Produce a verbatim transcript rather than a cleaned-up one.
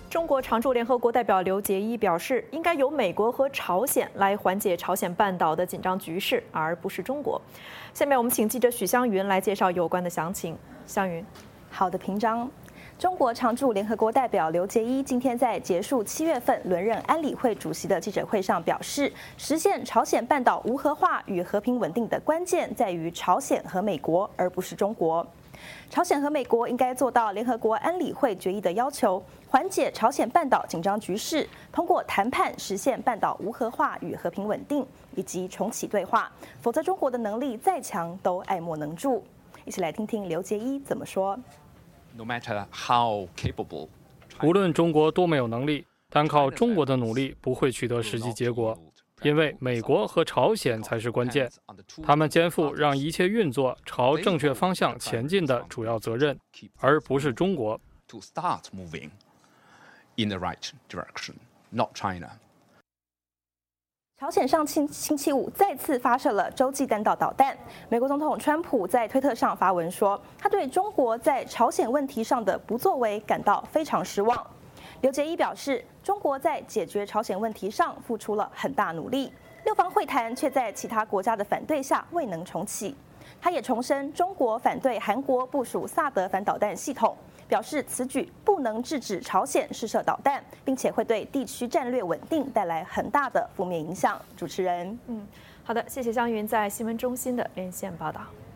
中国常驻联合国代表刘捷一表示，应该由美国和朝鲜来缓解朝鲜半岛的紧张局势，而不是中国。下面我们请记者许湘云来介绍有关的详情。湘云， 好的，平章。中国常驻联合国代表刘捷一今天在结束七月份轮任安理会主席的记者会上表示，实现朝鲜半岛无核化与和平稳定的关键在于朝鲜和美国，而不是中国。朝鲜和美国应该做到联合国安理会决议的要求，缓解朝鲜半岛紧张局势，通过谈判实现半岛无核化与和平稳定，以及重启对话。否则，中国的能力再强都爱莫能助。一起来听听刘捷一怎么说。 No matter how capable， 无论中国多么有能力，单靠中国的努力不会取得实际结果，因为美国和朝鲜才是关键，他们肩负让一切运作朝正确方向前进的主要责任，而不是中国。 To start moving in the right direction, not China. 朝鲜上星星期五再次发射了洲际弹道导弹。美国总统川普在推特上发文说，他对中国在朝鲜问题上的不作为感到非常失望。刘捷一表示，中国在解决朝鲜问题上付出了很大努力，六方会谈却在其他国家的反对下未能重启。他也重申，中国反对韩国部署萨德反导弹系统，表示此举不能制止朝鲜试射导弹，并且会对地区战略稳定带来很大的负面影响。主持人， 嗯，好的，谢谢湘云在新闻中心的连线报道。